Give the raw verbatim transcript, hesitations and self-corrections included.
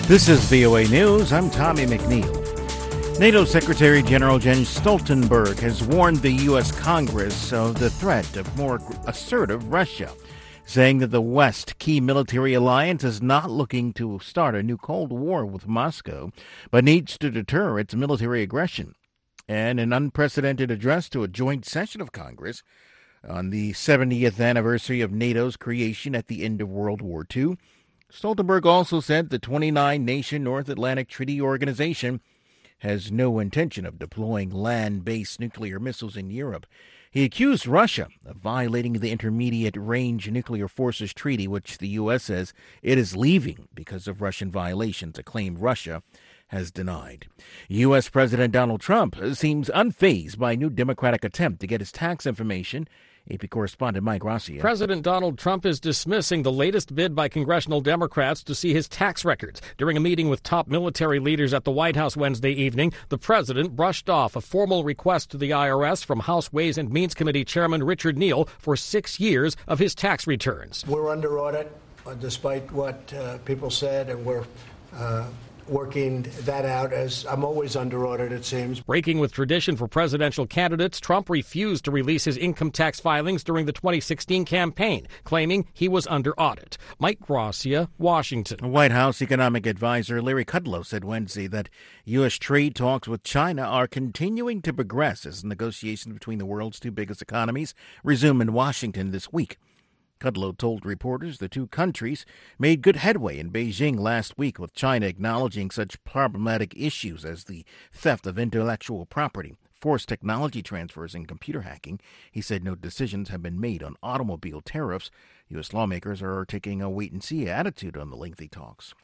This is V O A News. I'm Tommy McNeil. NATO Secretary General Jens Stoltenberg has warned the U S. Congress of the threat of more assertive Russia, saying that the West, key military alliance, is not looking to start a new Cold War with Moscow, but needs to deter its military aggression. And an unprecedented address to a joint session of Congress on the seventieth anniversary of NATO's creation at the end of World War Two, Stoltenberg also said the twenty-nine nation North Atlantic Treaty Organization has no intention of deploying land-based nuclear missiles in Europe. He accused Russia of violating the Intermediate-Range Nuclear Forces Treaty, which the U S says it is leaving because of Russian violations, a claim Russia has denied. U S. President Donald Trump seems unfazed by a new Democratic attempt to get his tax information. A P correspondent Mike Rossier. President Donald Trump is dismissing the latest bid by congressional Democrats to see his tax records. During a meeting with top military leaders at the White House Wednesday evening, the president brushed off a formal request to the I R S from House Ways and Means Committee Chairman Richard Neal for six years of his tax returns. We're under audit, uh, despite what uh, people said, and we're uh, working that out, as I'm always under audit, it seems. Breaking with tradition for presidential candidates, Trump refused to release his income tax filings during the twenty sixteen campaign, claiming he was under audit. Mike Rossier, Washington. White House economic advisor Larry Kudlow said Wednesday that U S trade talks with China are continuing to progress as negotiations between the world's two biggest economies resume in Washington this week. Kudlow told reporters the two countries made good headway in Beijing last week, with China acknowledging such problematic issues as the theft of intellectual property, forced technology transfers, and computer hacking. He said no decisions have been made on automobile tariffs. U S lawmakers are taking a wait-and-see attitude on the lengthy talks.